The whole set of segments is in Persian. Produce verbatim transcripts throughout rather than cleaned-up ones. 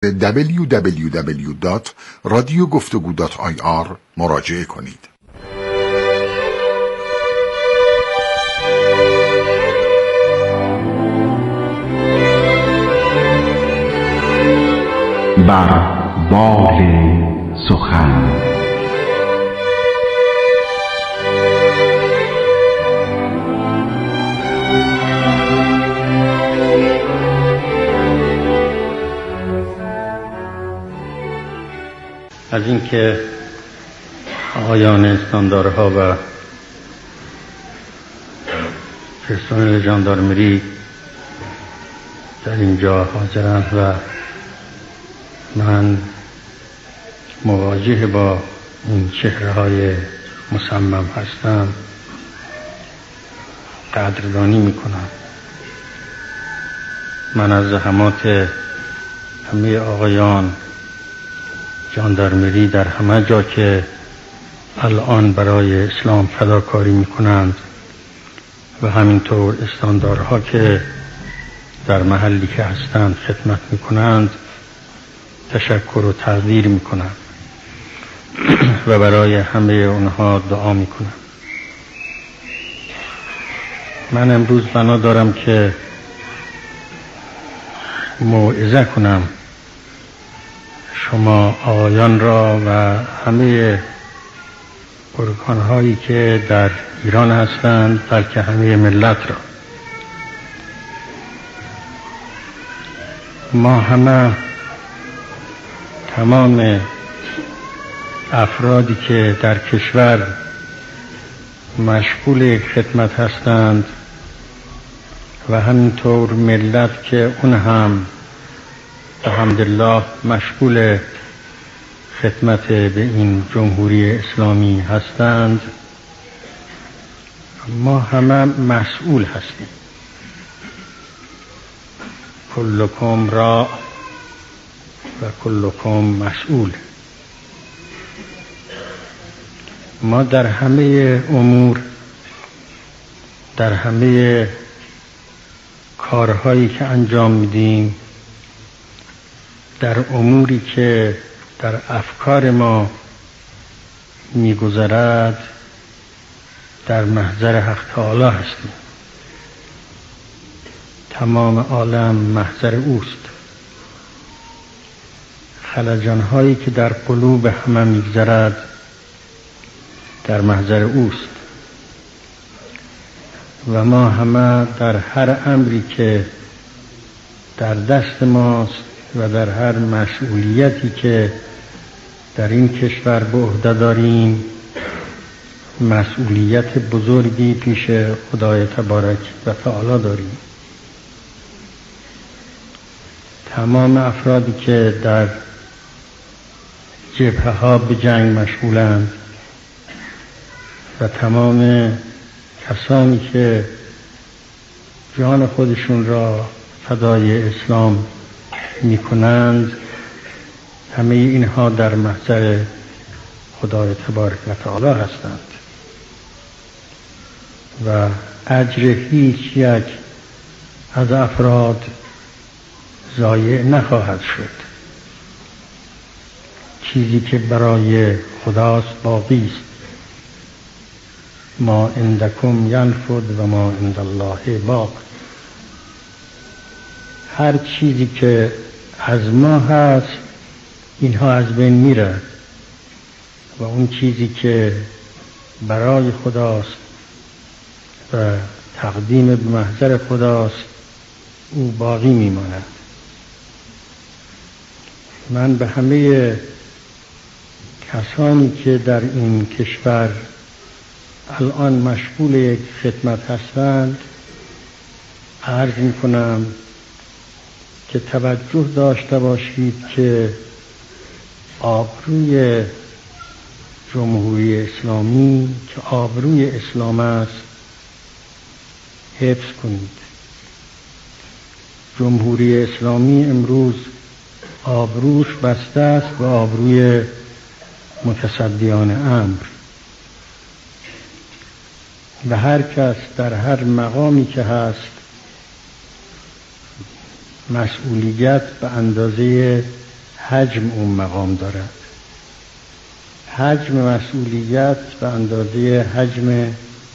دبلیو دبلیو دبلیو دات رادیو گفتگو دات آی آر مراجعه کنید. بر بال سخن از اینکه آقایان استاندارها و پرسنل ژاندارمری در اینجا حاضرند و من مواجه با این چهره‌های مصمم هستم قدردانی میکنم. من از زحمات همه آقایان ژاندارمری در همه جا که الان برای اسلام فداکاری میکنند و همینطور استاندارها که در محلی که هستند خدمت میکنند تشکر و تقدیر میکنم و برای همه اونها دعا میکنم. من امروز بنا دارم که موعظه کنم شما آقایان را و همه ارگان‌هایی که در ایران هستند، بلکه همه ملت را. ما همه تمام افرادی که در کشور مشغول خدمت هستند و همینطور ملت که اون هم الحمدلله مشغول خدمت به این جمهوری اسلامی هستند، ما همه مسئول هستیم. کلکم راع و کلکم مسئول. ما در همه امور، در همه کارهایی که انجام میدیم، در اموری که در افکار ما میگذرد، در محضر حق تعالی هستیم. تمام عالم محضر اوست. خلجان‌هایی که در قلوب همه میگذرد در محضر اوست و ما همه در هر امری که در دست ماست و در هر مسئولیتی که در این کشور به عهده داریم مسئولیت بزرگی پیش خدای تبارک و تعالی داریم. تمام افرادی که در جبهه ها به جنگ مشغولند و تمام کسانی که جان خودشون را فدای اسلام میکنند، همه اینها در محضر خدای تبارک و تعالی هستند و اجر هیچ یک از افراد ضایع نخواهد شد. چیزی که برای خداست باقی است. ما عندکم ینفد و ما عند الله باق. هر چیزی که از ما هست اینها از بین میره و اون چیزی که برای خداست و تقدیم به محضر خداست او باقی میماند. من به همه کسانی که در این کشور الان مشغول یک خدمت هستند عرض میکنم که توجه داشته باشید که آبروی جمهوری اسلامی که آبروی اسلام است حفظ کنید. جمهوری اسلامی امروز آبروش بسته است و آبروی متصدیان امر و هر کس در هر مقامی که هست مسئولیت به اندازه حجم اون مقام دارد. حجم مسئولیت به اندازه حجم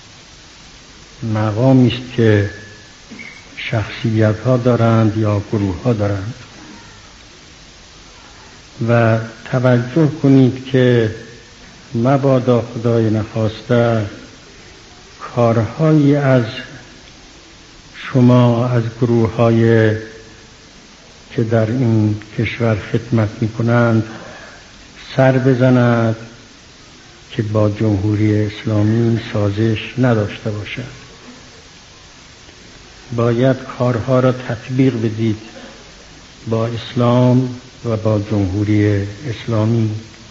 مقامی است که شخصیت ها دارند یا گروه ها دارند. و توجه کنید که مبادا خدای نخواسته کارهایی از شما از گروه های که در این کشور خدمت می کنند سر بزند که با جمهوری اسلامی سازش نداشته باشد. باید کارها را تطبیق بدید با اسلام و با جمهوری اسلامی.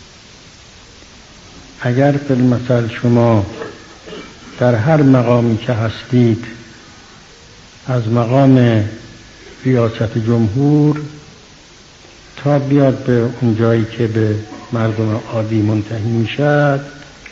اگر بالمثل شما در هر مقامی که هستید از مقام ریاست جمهور تا بیاد به اون جایی که به مردم عادی منتهی میشد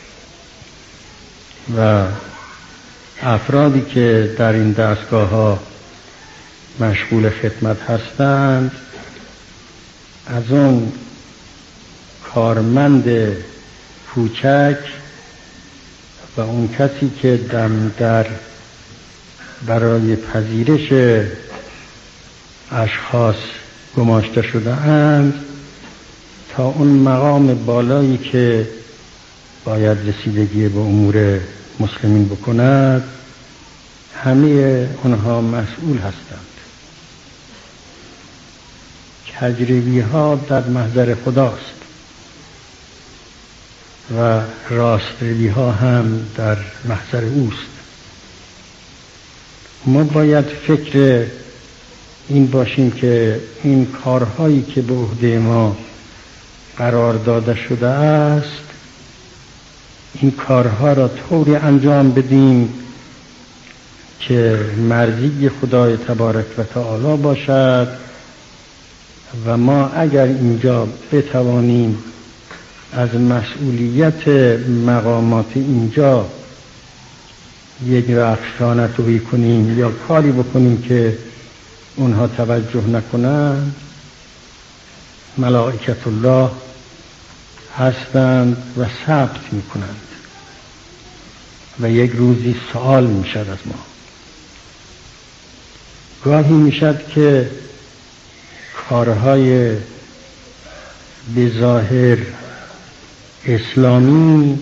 و افرادی که در این دستگاه ها مشغول خدمت هستند از اون کارمند کوچک و اون کسی که دم در برای پذیرش اشخاص گماشته شده اند تا اون مقام بالایی که باید رسیدگی به امور مسلمین بکند همه اونها مسئول هستند. کجروی ها در محضر خداست و راستروی ها هم در محضر اوست. ما باید فکر این باشیم که این کارهایی که به عهده ما قرار داده شده است این کارها را طوری انجام بدیم که مرضی خدای تبارک و تعالی باشد و ما اگر اینجا بتوانیم از مسئولیت مقامات اینجا یک رخشانه‌جویی کنیم یا کاری بکنیم که اونها توجه نکنند، ملائکت الله هستند و ثبت میکنند و یک روزی سوال میشد از ما. گاهی میشد که کارهای به ظاهر اسلامی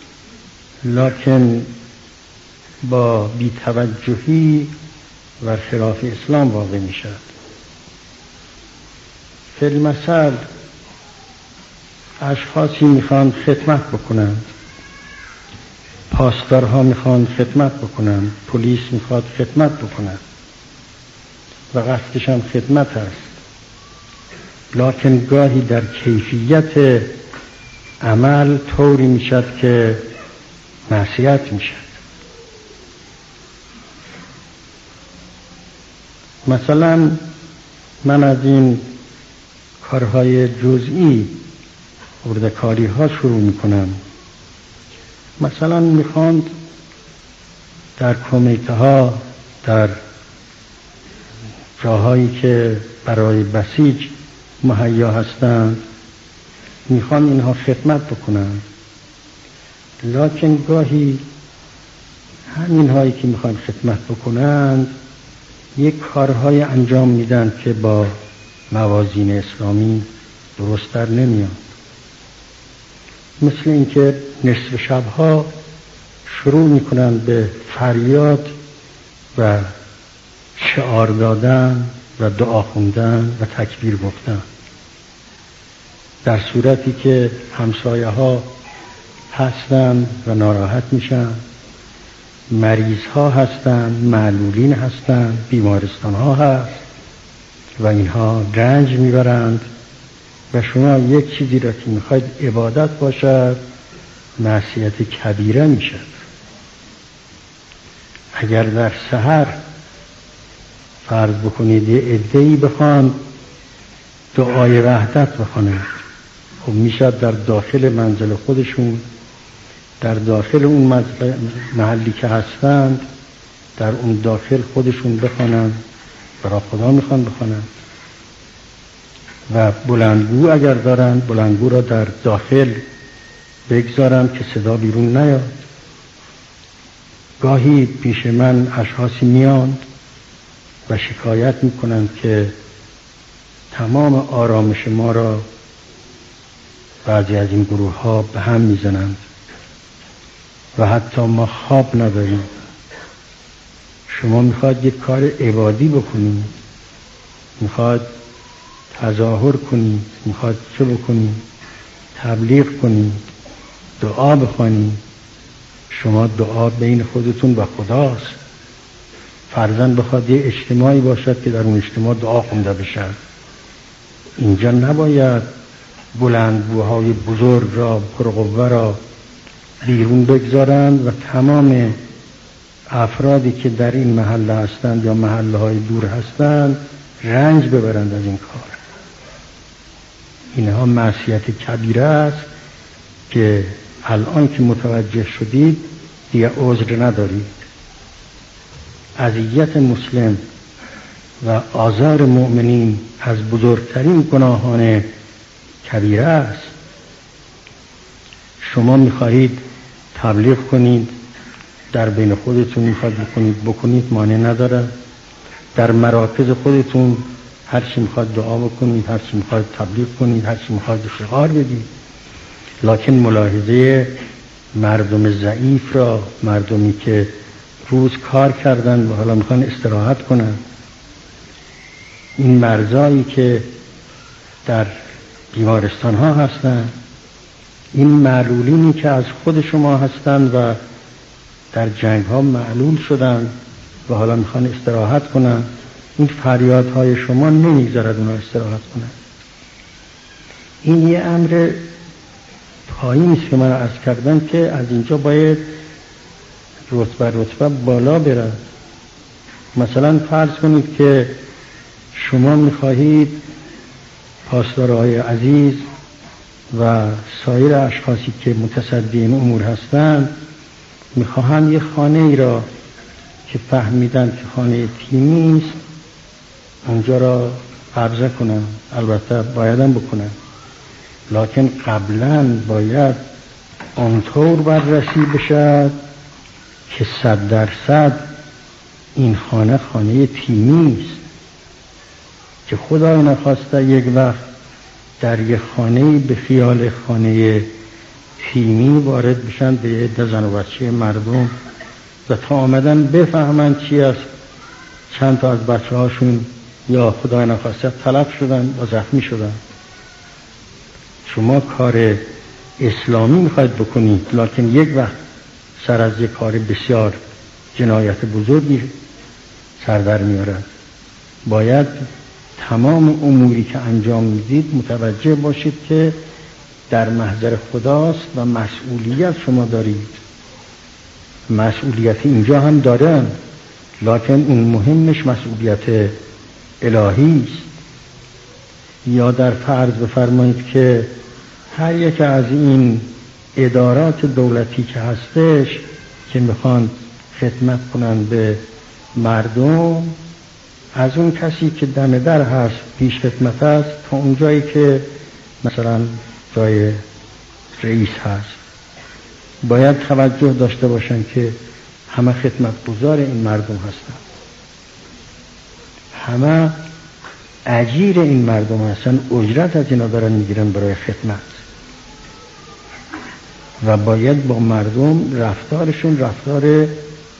لکن با بی‌توجهی و خلاف اسلام واقع می شد. فی المثل اشخاصی می خوان خدمت بکنند، پاسدارها می خوان خدمت بکنند، پلیس می خواد خدمت بکنند و قصدش هم خدمت است، لکن گاهی در کیفیت عمل طوری می شد که معصیت می شد. مثلا من از این کارهای جزئی اردکاری ها شروع میکنم. مثلا میخواند در کمیته ها در جاهایی که برای بسیج مهیا هستند میخوان اینها خدمت بکنند، لکن گاهی همین هایی که میخوان خدمت بکنند یک کارهای انجام میدن که با موازین اسلامی درست در نمیاد. مثل اینکه نصف شبها شروع میکنن به فریاد و شعار دادن و دعا خوندن و تکبیر گفتن، در صورتی که همسایه ها هستن و ناراحت میشن، مریض ها هستن، معلولین هستن، بیمارستان ها هست و اینها رنج میبرند و شما یک چیزی را که میخواید عبادت باشد معصیت کبیره میشد. اگر در سحر فرض بکنید یه عده‌ای بخوان دعای وحدت بخوانند، خب میشد در داخل منزل خودشون، در داخل اون محلی که هستند، در اون داخل خودشون بخوانند، برای خدا میخوان بخوانند. و بلندگو اگر دارند بلندگو را در داخل بگذارم که صدا بیرون نیاد. گاهی پیش من اشخاصی میان و شکایت میکنند که تمام آرامش ما را بعضی از این گروه ها به هم میزنند و حتی ما خواب نداریم. شما میخواد یک کار عبادی بکنید، میخواد تظاهر کنید، میخواد چه بکنید؟ تبلیغ کنید، دعا بخوانید. شما دعا بین خودتون و خداست. فرضاً بخواد یه اجتماعی باشد که در اون اجتماع دعا خونده بشه، اینجا نباید بلندگوهای بزرگ را پرقوه را بیرون بگذارند و تمام افرادی که در این محله هستند یا محله های دور هستند رنج ببرند از این کار. اینها معصیت کبیره است که الان که متوجه شدید دیگه عذر ندارید. اذیت مسلم و آزار مؤمنین از بزرگترین گناهان کبیره است. شما می‌خواهید تبلیغ کنید، در بین خودتون می‌خواهید بکنید بکنید مانع نداره. در مراکز خودتون هر چی می‌خواهید دعا بکنید، هر چی می‌خواهید تبلیغ کنید، هر چی می‌خواهید شعار بدید. لکن ملاحظه مردم ضعیف را، مردمی که روز کار کردن و حالا میخوان استراحت کنن، این مرزایی که در بیمارستان ها هستن، این معلولینی که از خود شما هستند و در جنگ ها معلول شدن و حالا میخوان استراحت کنن، این فریادهای شما نمیگذارد اونا استراحت کنن. این یه امر پایین است که من عرض کردم که از اینجا باید رتبه رتبه بالا برد. مثلا فرض کنید که شما میخواهید پاسدارهای عزیز و سایر اشخاصی که متصدی این امور هستند میخواهند یک خانه ای را که فهمیدن که خانه تیمی است اونجا را قبضه کنن. البته بایدم بکنن، لکن قبلا باید آنطور بررسی بشد که صد درصد این خانه خانه تیمی است، که خدای نخواسته یک وقت در یک خانه به خیال خانه تیمی وارد بشن به یه عده زن و بچه مردم و تا آمدن بفهمن چی است، چند تا از بچه هاشون یا خدای نخواسته تلف شدن و زخمی شدن. شما کار اسلامی میخواید بکنید، لکن یک وقت سر از یک کار بسیار جنایت بزرگی سر در میارد. باید تمام اموری که انجام میدید متوجه باشید که در محضر خداست و مسئولیت شما دارید. مسئولیت اینجا هم دارن، لکن اون مهمش مسئولیت الهی است. یا در فرض بفرمایید که هر یک از این ادارات دولتی که هستش که میخوان خدمت کنن به مردم، از اون کسی که دم در هست پیش خدمت است تا اون جایی که مثلا جای رئیس هست، باید توجه داشته باشن که همه خدمتگزار این مردم هستن، همه اجیر این مردم هستن، اجرت از اینا دارن میگیرن برای خدمت و باید با مردم رفتارشون رفتار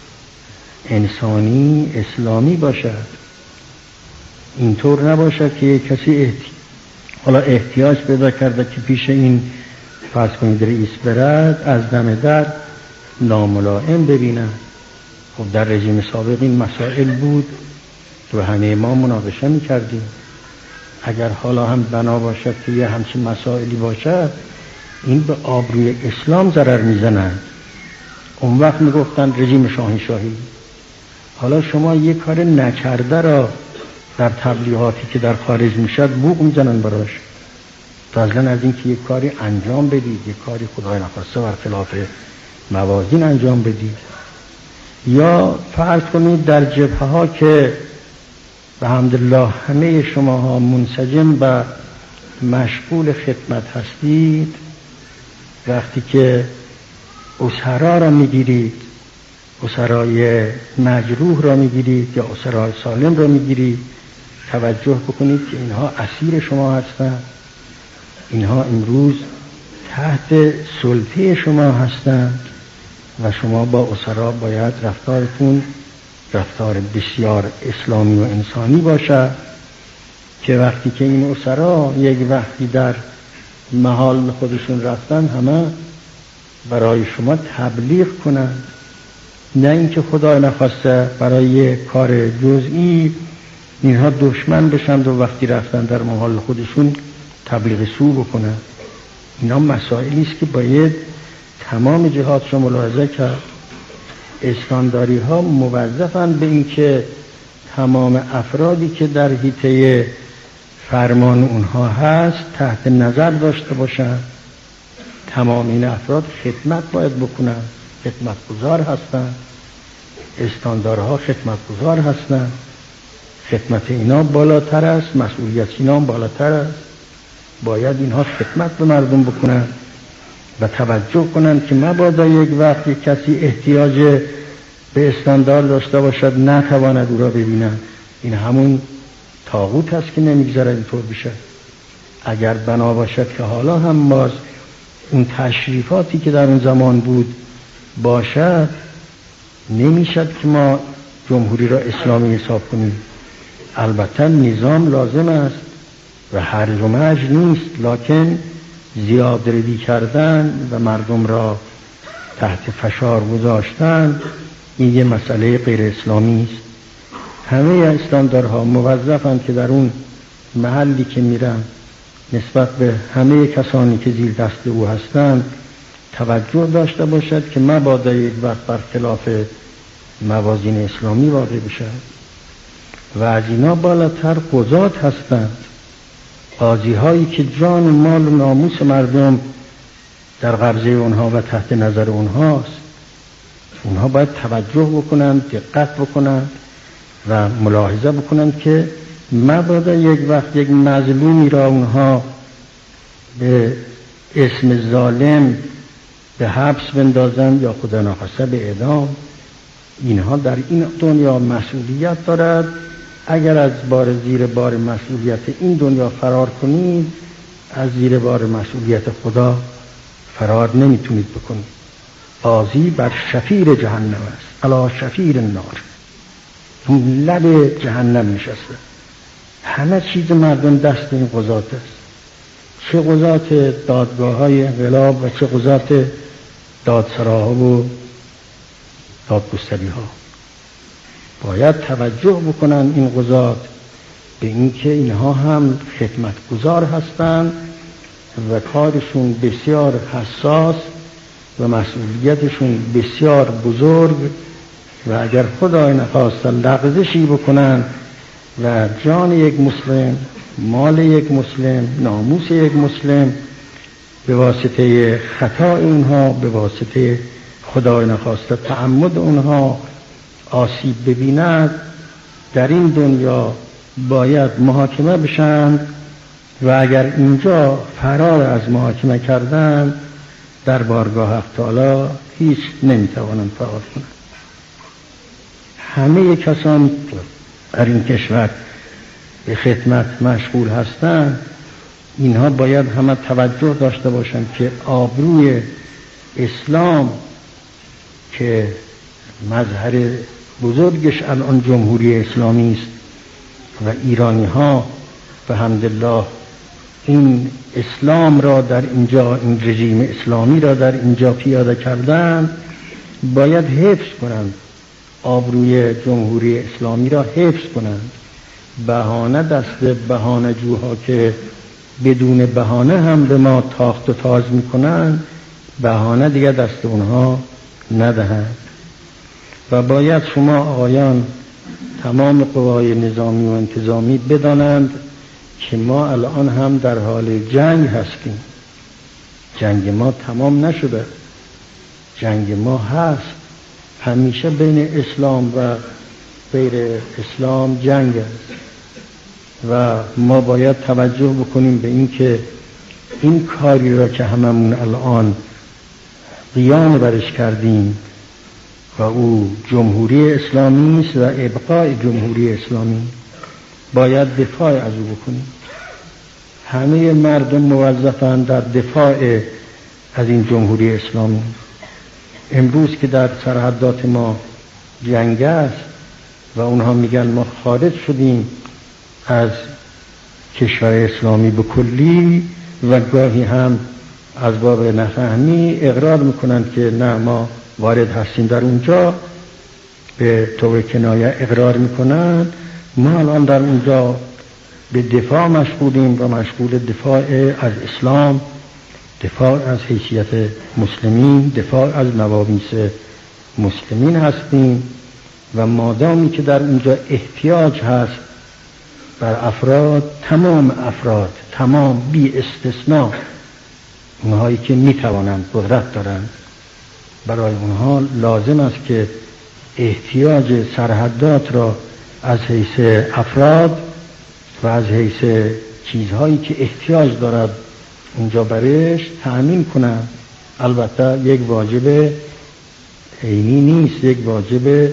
انسانی اسلامی باشد. اینطور نباشد که یک کسی احتی... حالا احتیاج پیدا کرده که پیش این فرض کنید رئیس برد، از دم در ناملائم ببینن. خب در رژیم سابق این مسائل بود و همه ما مناقشه می‌کردیم. اگر حالا هم بنا باشد که یه همچین مسائلی باشد، این به آبروی اسلام ضرر میزنند. اون وقت میگفتن رژیم شاهنشاهی. حالا شما یه کار نکرده را در تبلیغاتی که در خارج میشد بوق میزنن براش، فضلا از این که یک کاری انجام بدید، یک کاری خدای نخواسته برخلاف موازین انجام بدید. یا فرض کنید در جبهه ها که به حمدالله همه شما ها منسجم و مشغول خدمت هستید، وقتی که اسرا را میگیرید، اسرای مجروح را میگیرید یا اسرای سالم را میگیرید، توجه بکنید که اینها اسیر شما هستند، اینها امروز تحت سلطه شما هستند و شما با اسرا باید رفتارتون رفتار بسیار اسلامی و انسانی باشد که وقتی که این اسرا یک وقتی در محال خودشون رفتن همه برای شما تبلیغ کنند، نه اینکه خدای نخواسته برای کار جزئی اینها دشمن بشند و وقتی رفتن در محال خودشون تبلیغ سو بکنن. اینا مسائلی است که باید تمام جهات رو ملاحظه کرد. استانداری ها موظفن به این که تمام افرادی که در حیطه فرمان اونها هست تحت نظر داشته باشن. تمام این افراد خدمت باید بکنن، خدمتگزار هستن، استاندارها خدمتگزار هستن، خدمت اینا بالاتر است، مسئولیت اینا بالاتر است. باید اینها خدمت به مردم بکنن و توجه کنن که مبادا یک وقت یک کسی احتیاج به استاندار داشته باشد نتواند او را ببینن. این همون طاغوت است که نمیگذاره اینطور بشه. اگر بنا باشد که حالا هم باز اون تشریفاتی که در اون زمان بود باشد، نمیشد که ما جمهوری را اسلامی حساب کنیم. البته نظام لازم است و هرج و مرج نیست، لکن زیاد روی کردن و مردم را تحت فشار گذاشتن این یه مسئله غیر اسلامی است. همه استاندارها موظفند که در اون محلی که میرن نسبت به همه کسانی که زیر دست او هستند توجه داشته باشد که مبادا یک وقت برخلاف موازین اسلامی واقع بشد. و از اینا بالاتر قضات هستند، قاضی هایی که جان و مال و ناموس مردم در قبضه اونها و تحت نظر اونهاست. اونها باید توجه بکنند، دقت بکنند و ملاحظه بکنند که مبادا یک وقت یک مظلومی را اونها به اسم ظالم به حبس بندازند یا خدا نخواسته به اعدام. اینها در این دنیا مسئولیت دارد. اگر از بار زیر بار مسئولیت این دنیا فرار کنید، از زیر بار مسئولیت خدا فرار نمیتونید بکنید. قاضی بر شفیر جهنم است، علی شفیر النار، اون لب جهنم نشسته. همه چیز مردم دست این قضات است، چه قضات دادگاه های انقلاب و چه قضات دادسراها و دادگستری ها. باید توجه بکنن این قضات به اینکه اینها هم خدمتگزار هستند و کارشون بسیار حساس و مسئولیتشون بسیار بزرگ و اگر خدای نخواست لغزشی بکنن و جان یک مسلم، مال یک مسلم، ناموس یک مسلم به واسطه خطا اونها، به واسطه خدای نخواسته تعمد اونها آسیب ببیند، در این دنیا باید محاکمه بشند و اگر اینجا فرار از محاکمه کردن در بارگاه حق تعالی هیچ نمیتوانند فرار کنند. همه کسان در این کشور به خدمت مشغول هستند، اینها باید همه توجه داشته باشند که آبروی اسلام که مظهر بزرگش الان جمهوری اسلامی است و ایرانی ها به حمدالله این اسلام را در اینجا، این رژیم اسلامی را در اینجا پیاده کردن، باید حفظ کنند، آبروی جمهوری اسلامی را حفظ کنند. بهانه دست بهانه جوها که بدون بهانه هم به ما تاخت و تاز میکنند، بهانه دیگه دست اونها ندهند. و باید شما آقایان تمام قوای نظامی و انتظامی بدانند که ما الان هم در حال جنگ هستیم. جنگ ما تمام نشده، جنگ ما هست. همیشه بین اسلام و غیر اسلام جنگ است. و ما باید توجه بکنیم به این که این کاری را که هممون الان قیام برش کردیم و او جمهوری اسلامی است و ابقای جمهوری اسلامی، باید دفاع از او بکنیم. همه مردم موظفند در دفاع از این جمهوری اسلامی. امروز که در سرحدات ما جنگ است و اونها میگن ما خارج شدیم از کشور اسلامی به کلی و گاهی هم از باب نفهمی اقرار میکنن که نه ما وارد هستیم در اونجا، به طور کنایه اقرار میکنن. ما الان در اونجا به دفاع مشغولیم و مشغول دفاع از اسلام، دفاع از حیثیت مسلمین، دفاع از نوامیس مسلمین هستیم و مادامی که در اونجا احتیاج هست بر افراد، تمام افراد، تمام بی استثناء، اونهایی که میتوانند، قدرت دارند، برای اونها لازم است که احتیاج سرحدات را از حیث افراد و از حیث چیزهایی که احتیاج دارد اونجا برش تأمین کنند. البته یک واجب عینی نیست، یک واجب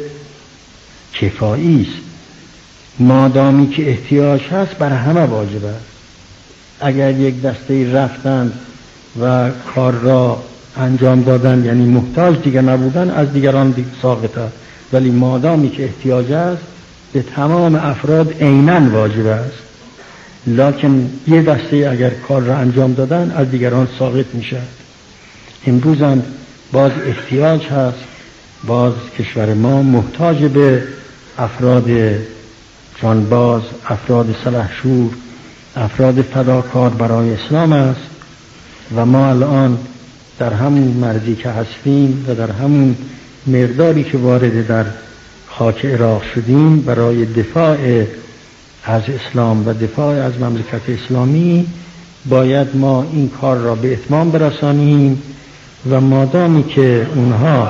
کفایی است. مادامی که احتیاج هست بر همه واجب است. اگر یک دسته رفتن و کار را انجام دادن، یعنی محتاج دیگر نبودن، از دیگران دیگر ساقط است، ولی مادامی که احتیاج است به تمام افراد عیناً واجب است. لکن یه دسته اگر کار را انجام دادن از دیگران ساقط می شود. امروز هم باز احتیاج هست، باز کشور ما محتاج به افراد جانباز، افراد سلحشور، افراد فداکار برای اسلام است و ما الان در همون مرزی که هستیم و در همون مقداری که وارد در خاک عراق شدیم برای دفاع از اسلام و دفاع از مملکت اسلامی، باید ما این کار را به اتمام برسانیم و مادامی که اونها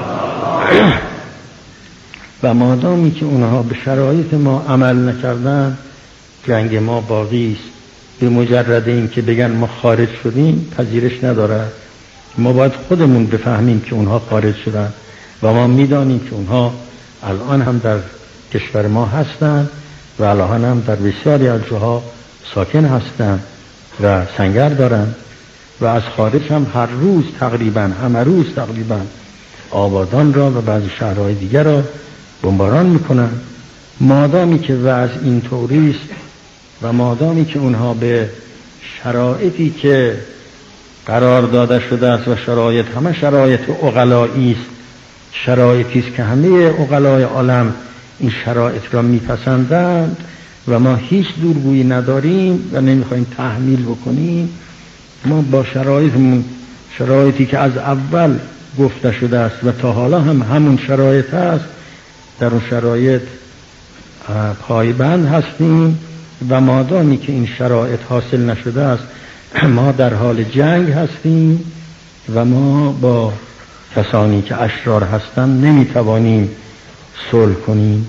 و مادامی که اونها به شرایط ما عمل نکردن، جنگ ما باقی است. به مجرد این که بگن ما خارج شدیم پذیرش نداره. ما باید خودمون بفهمیم که اونها خارج شدن و ما میدانیم که اونها الان هم در کشور ما هستند و الان هم در بسیاری از جاها ساکن هستند و سنگر دارند و از خارج هم هر روز تقریبا همه روز تقریبا آبادان را و بعضی شهرهای دیگر را بمباران میکنن. مادامی که وضع این طوری است و مادامی که اونها به شرایطی که قرار داده شده است و شرایط همه شرایط عقلایی است، شرایطی است که همه عقلای عالم این شرایط را میپسندند و ما هیچ دورگویی نداریم و نمیخوایم تحمیل بکنیم. ما با شرایطمون، شرایطی که از اول گفته شده است و تا حالا هم همون شرایط است، در اون شرایط پایبند هستیم و مادامی که این شرایط حاصل نشده است ما در حال جنگ هستیم و ما با کسانی که اشرار هستند نمیتوانیم صلح کنیم.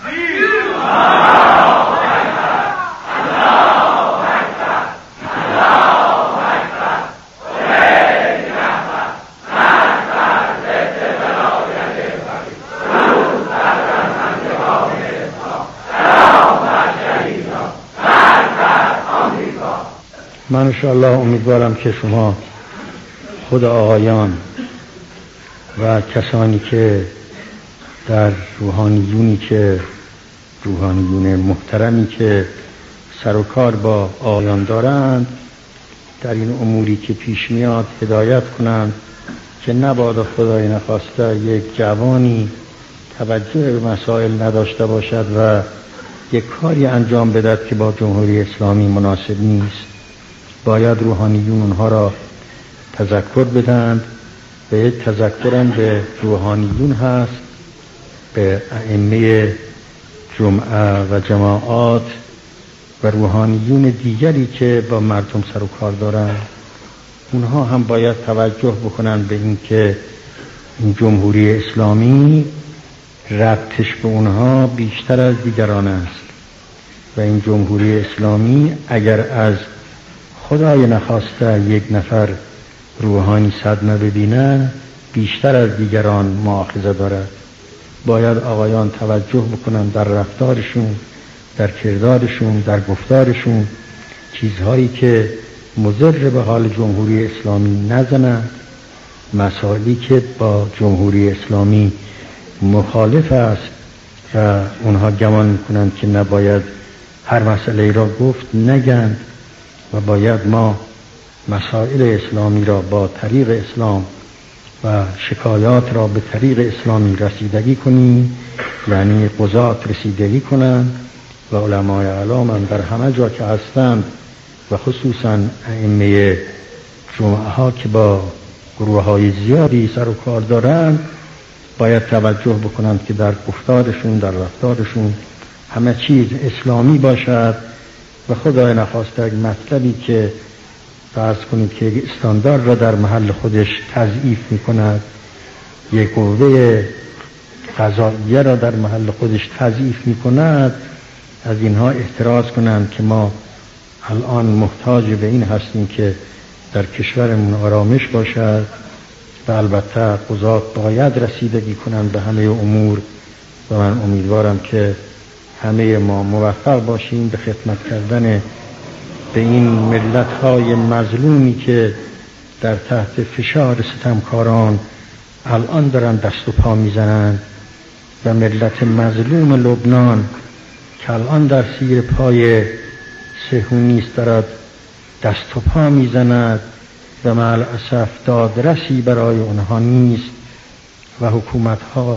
من انشاءالله امیدوارم که شما خود آقایان و کسانی که در روحانیونی که روحانیون محترمی که سر و کار با آقایان دارند در این اموری که پیش میاد هدایت کنند که نبادا خدای نخواسته یک جوانی توجه به مسائل نداشته باشد و یک کاری انجام بدهد که با جمهوری اسلامی مناسب نیست. باید روحانیون اونها را تذکر بدند و یک تذکرم به روحانیون هست، به ائمه جمعه و جماعات و روحانیون دیگری که با مردم سر و کار دارند. اونها هم باید توجه بکنند به این که این جمهوری اسلامی ربطش به اونها بیشتر از دیگران است و این جمهوری اسلامی اگر از خدای نخواسته یک نفر روحانی صدمه ببینن بیشتر از دیگران مؤاخذه دارد. باید آقایان توجه بکنن در رفتارشون، در کردارشون، در گفتارشون چیزهایی که مضر به حال جمهوری اسلامی نزنند، مسائلی که با جمهوری اسلامی مخالف است و اونها گمان میکنند که نباید هر مسئله را گفت نگند و باید ما مسائل اسلامی را با طریق اسلام و شکایات را به طریق اسلامی رسیدگی کنیم، یعنی قضات رسیدگی کنند و علمای اعلام هم در همه جا که هستند و خصوصا ائمه جمعه ها که با گروه های زیادی سر و کار دارند باید توجه بکنند که در گفتارشون، در رفتارشون همه چیز اسلامی باشد و خدای نخواسته یک مطلبی که فرض کنید که یک استاندارد را در محل خودش تضعیف می کند، یک قوه قضاییه را در محل خودش تضعیف می کند، از اینها احتراز کنند که ما الان محتاج به این هستیم که در کشورمون آرامش باشد و البته قضات باید رسیدگی کنند به همه امور و من امیدوارم که همه ما موفق باشیم به خدمت کردن به این ملت‌های مظلومی که در تحت فشار ستمکاران الان دارن دست و پا میزنند و ملت مظلوم لبنان که الان در زیر پای صهیونیست دارد دست و پا میزند و مع الاسف دادرسی برای اونها نیست و حکومت‌ها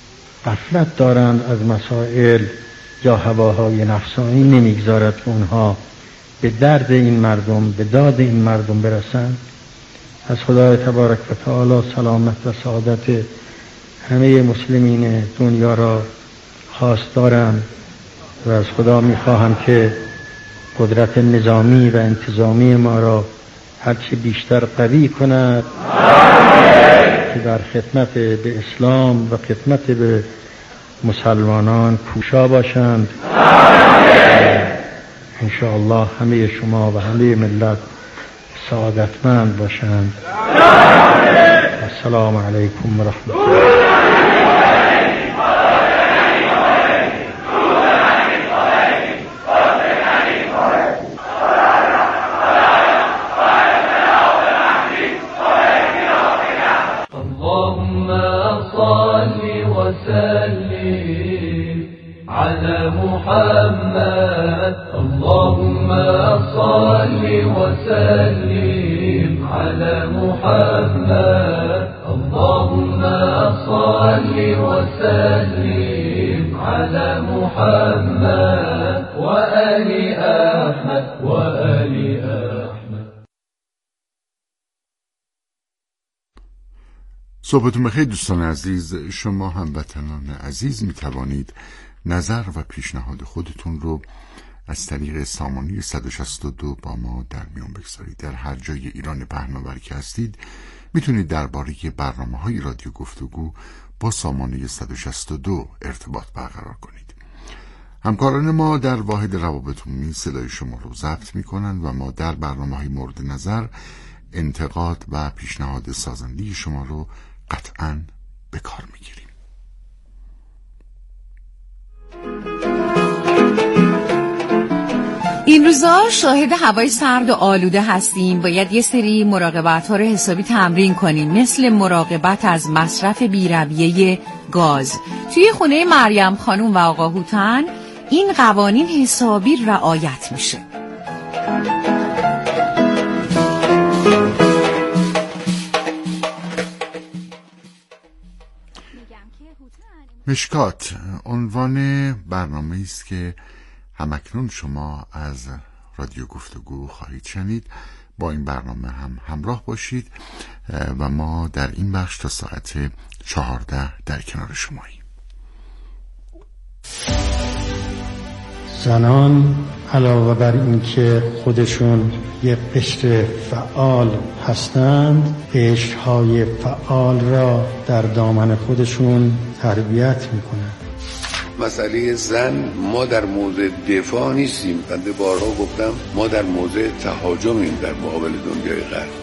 غفلت دارند از مسائل یا هواهای نفسانی نمیگذارد که اونها به درد این مردم، به داد این مردم برسند. از خدای تبارک و تعالی سلامت و سعادت همه مسلمین دنیا را خواست دارم و از خدا میخواهم که قدرت نظامی و انتظامی ما را هرچی بیشتر قوی کند که در خدمت به اسلام و خدمت به مسلمانان کوشا باشند. انشاءالله همه شما و همه ملت سعادتمند باشند. السلام علیکم و رحمت الله. على محمد اللهم صل وسلم على محمد اللهم صل وسلم على محمد وآل أحمد وآل أحمد. صحبتون بخیر دوستان عزیز. شما هموطنان عزیز می توانید نظر و پیشنهاد خودتون رو از طریق سامانه صد و شصت و دو با ما در میون بگذارید. در هر جای ایران پهناور که هستید میتونید درباره برنامه‌های رادیو گفتگو با سامانه صد و شصت و دو ارتباط برقرار کنید. همکاران ما در واحد روابط عمومی صدای شما رو ضبط میکنند و ما در برنامه‌های مورد نظر انتقاد و پیشنهاد سازنده شما رو قطعاً به کار میگیریم. این روزا شاهد هوای سرد و آلوده هستیم. باید یه سری مراقبت ها رو حسابی تمرین کنیم، مثل مراقبت از مصرف بی‌رویه گاز. توی خونه مریم خانوم و آقا هوتن این قوانین حسابی رعایت میشه. مشکات عنوان برنامه است که همکنون شما از رادیو گفتگو خواهید شنید. با این برنامه هم همراه باشید و ما در این بخش تا ساعت چهارده در کنار شماییم. زنان علاوه بر این که خودشون یک قشر فعال هستند، قشرهای فعال را در دامن خودشون تربیت میکنند. مسئله زن ما در موضع دفاع نیستیم. بنده بارها گفتم ما در موضع تهاجمیم در مقابل دنیای غرب.